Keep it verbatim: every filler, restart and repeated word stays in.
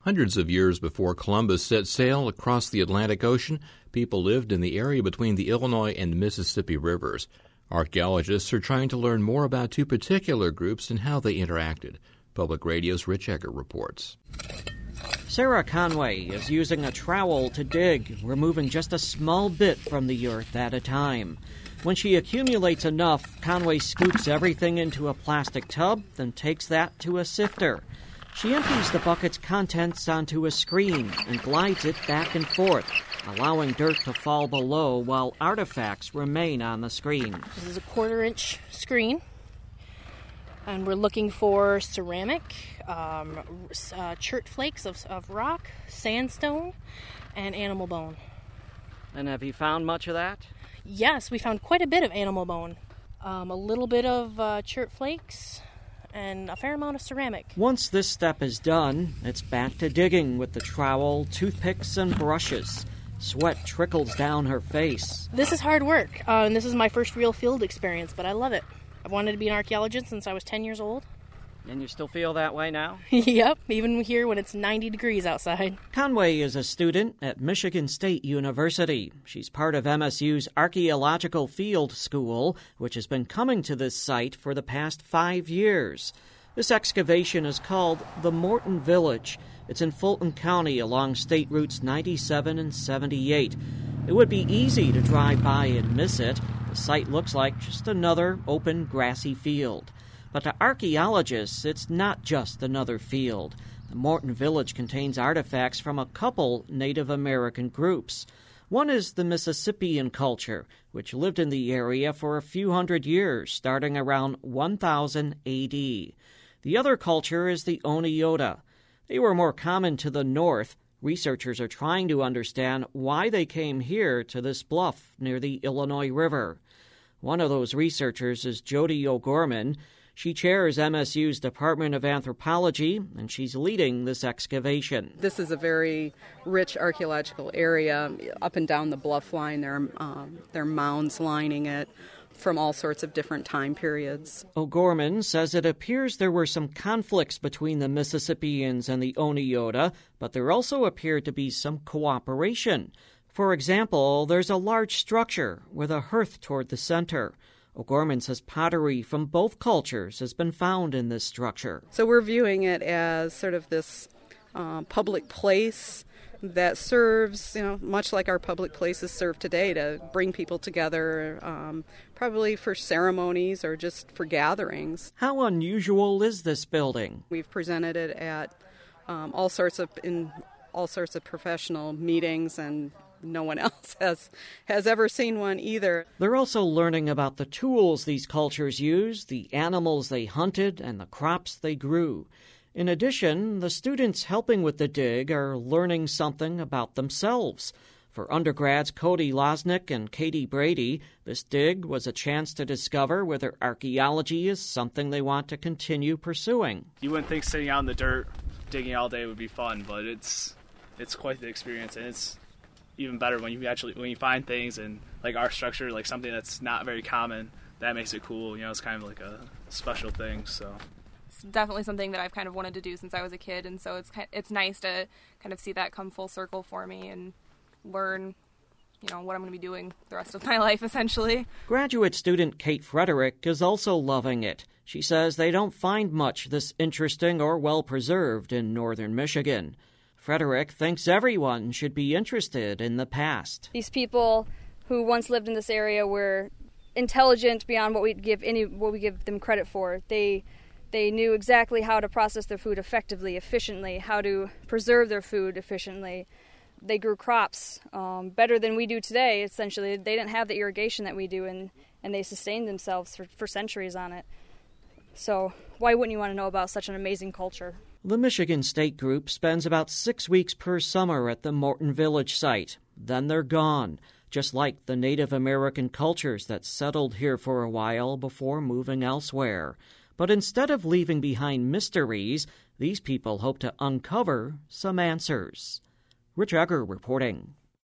Hundreds of years before Columbus set sail across the Atlantic Ocean, people lived in the area between the Illinois and Mississippi rivers. Archaeologists are trying to learn more about two particular groups and how they interacted. Public Radio's Rich Egger reports. Sarah Conway is using a trowel to dig, removing just a small bit from the earth at a time. When she accumulates enough, Conway scoops everything into a plastic tub, then takes that to a sifter. She empties the bucket's contents onto a screen and glides it back and forth, allowing dirt to fall below while artifacts remain on the screen. This is a quarter-inch screen, and we're looking for ceramic, um, uh, chert flakes of, of rock, sandstone, and animal bone. And have you found much of that? Yes, we found quite a bit of animal bone. Um, a little bit of uh, chert flakes, and a fair amount of ceramic. Once this step is done, it's back to digging with the trowel, toothpicks, and brushes. Sweat trickles down her face. This is hard work, uh, and this is my first real field experience, but I love it. I've wanted to be an archaeologist since I was ten years old. And you still feel that way now? Yep, even here when it's ninety degrees outside. Conway is a student at Michigan State University. She's part of M S U's Archaeological Field School, which has been coming to this site for the past five years. This excavation is called the Morton Village. It's in Fulton County along State Routes ninety-seven and seventy-eight. It would be easy to drive by and miss it. The site looks like just another open, grassy field. But to archaeologists, it's not just another field. The Morton Village contains artifacts from a couple Native American groups. One is the Mississippian culture, which lived in the area for a few hundred years, starting around one thousand A D. The other culture is the Oneota. They were more common to the north. Researchers are trying to understand why they came here to this bluff near the Illinois River. One of those researchers is Jody O'Gorman. She chairs M S U's Department of Anthropology, and she's leading this excavation. This is a very rich archaeological area. Up and down the bluff line, there are, um, there are mounds lining it from all sorts of different time periods. O'Gorman says it appears there were some conflicts between the Mississippians and the Oneota, but there also appeared to be some cooperation. For example, there's a large structure with a hearth toward the center. O'Gorman says pottery from both cultures has been found in this structure. So we're viewing it as sort of this uh, public place that serves, you know, much like our public places serve today, to bring people together, um, probably for ceremonies or just for gatherings. How unusual is this building? We've presented it at um, all sorts of in all sorts of professional meetings, and no one else has has ever seen one either. They're also learning about the tools these cultures used, the animals they hunted, and the crops they grew. In addition, the students helping with the dig are learning something about themselves. For undergrads Cody Losnick and Katie Brady, this dig was a chance to discover whether archaeology is something they want to continue pursuing. You wouldn't think sitting out in the dirt digging all day would be fun, but it's it's quite the experience, and it's even better when you actually when you find things and like our structure, like something that's not very common. That makes it cool. You know, it's kind of like a special thing. So it's definitely something that I've kind of wanted to do since I was a kid, and so it's it's nice to kind of see that come full circle for me and learn, you know, what I'm going to be doing the rest of my life, essentially. Graduate student Kate Frederick is also loving it. She says they don't find much this interesting or well-preserved in northern Michigan. Frederick thinks everyone should be interested in the past. These people who once lived in this area were intelligent beyond what we give any what we give them credit for. They they knew exactly how to process their food effectively, efficiently, how to preserve their food efficiently. They grew crops um, better than we do today, essentially. They didn't have the irrigation that we do, and, and they sustained themselves for, for centuries on it. So why wouldn't you want to know about such an amazing culture? The Michigan State Group spends about six weeks per summer at the Morton Village site. Then they're gone, just like the Native American cultures that settled here for a while before moving elsewhere. But instead of leaving behind mysteries, these people hope to uncover some answers. Rich Egger reporting.